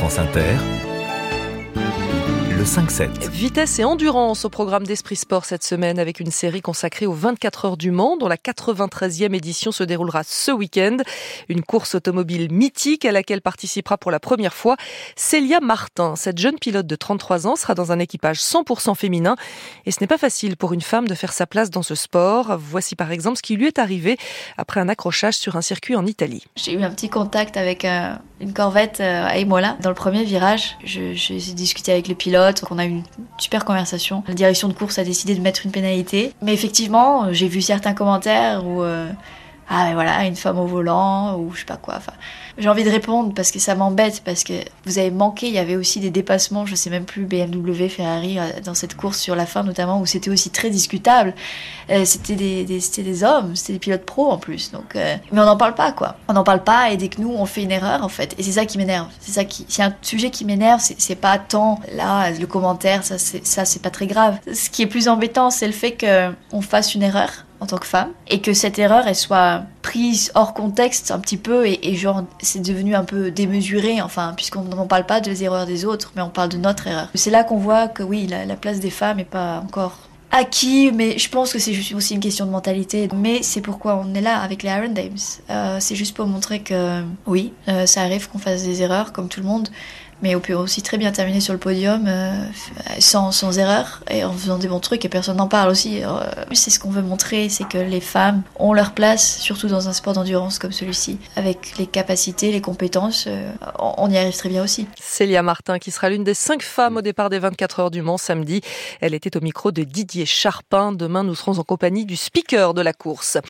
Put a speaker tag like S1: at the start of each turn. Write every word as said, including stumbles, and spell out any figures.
S1: France Inter, le cinq sept.
S2: Vitesse et endurance au programme d'Esprit Sport cette semaine avec une série consacrée aux vingt-quatre heures du Mans dont la quatre-vingt-treizième édition se déroulera ce week-end. Une course automobile mythique à laquelle participera pour la première fois Célia Martin. Cette jeune pilote de trente-trois ans sera dans un équipage cent pour cent féminin et ce n'est pas facile pour une femme de faire sa place dans ce sport. Voici par exemple ce qui lui est arrivé après un accrochage sur un circuit en Italie.
S3: J'ai eu un petit contact avec euh, une Corvette euh, à Imola. Dans le premier virage, je, j'ai discuté avec le pilote. On a eu une super conversation. La direction de course a décidé de mettre une pénalité. Mais effectivement, j'ai vu certains commentaires où euh, ah mais voilà, une femme au volant ou je sais pas quoi. Enfin, j'ai envie de répondre parce que ça m'embête, parce que vous avez manqué. Il y avait aussi des dépassements, je sais même plus, B M W, Ferrari dans cette course sur la fin notamment, où c'était aussi très discutable. Euh, c'était des, des c'était des hommes, c'était des pilotes pros en plus. Donc, euh, mais on n'en parle pas quoi. On n'en parle pas et dès que nous on fait une erreur en fait, et c'est ça qui m'énerve. C'est ça qui, c'est un sujet qui m'énerve. C'est, c'est pas tant là le commentaire, ça c'est ça c'est pas très grave. Ce qui est plus embêtant, c'est le fait que on fasse une erreur en tant que femme, et que cette erreur, elle soit prise hors contexte un petit peu, et, et genre, c'est devenu un peu démesuré, enfin, puisqu'on n'en parle pas des erreurs des autres, mais on parle de notre erreur. C'est là qu'on voit que oui, la, la place des femmes n'est pas encore acquis, mais je pense que c'est juste aussi une question de mentalité. Mais c'est pourquoi on est là avec les Iron Dames. Euh, c'est juste pour montrer que, oui, euh, ça arrive qu'on fasse des erreurs, comme tout le monde, mais on peut aussi très bien terminer sur le podium euh, sans, sans erreur et en faisant des bons trucs et personne n'en parle aussi. Euh, c'est ce qu'on veut montrer, c'est que les femmes ont leur place, surtout dans un sport d'endurance comme celui-ci. Avec les capacités, les compétences, euh, on y arrive très bien aussi.
S2: Célia Martin, qui sera l'une des cinq femmes au départ des vingt-quatre heures du Mans samedi. Elle était au micro de Didier Charpin. Demain, nous serons en compagnie du speaker de la course.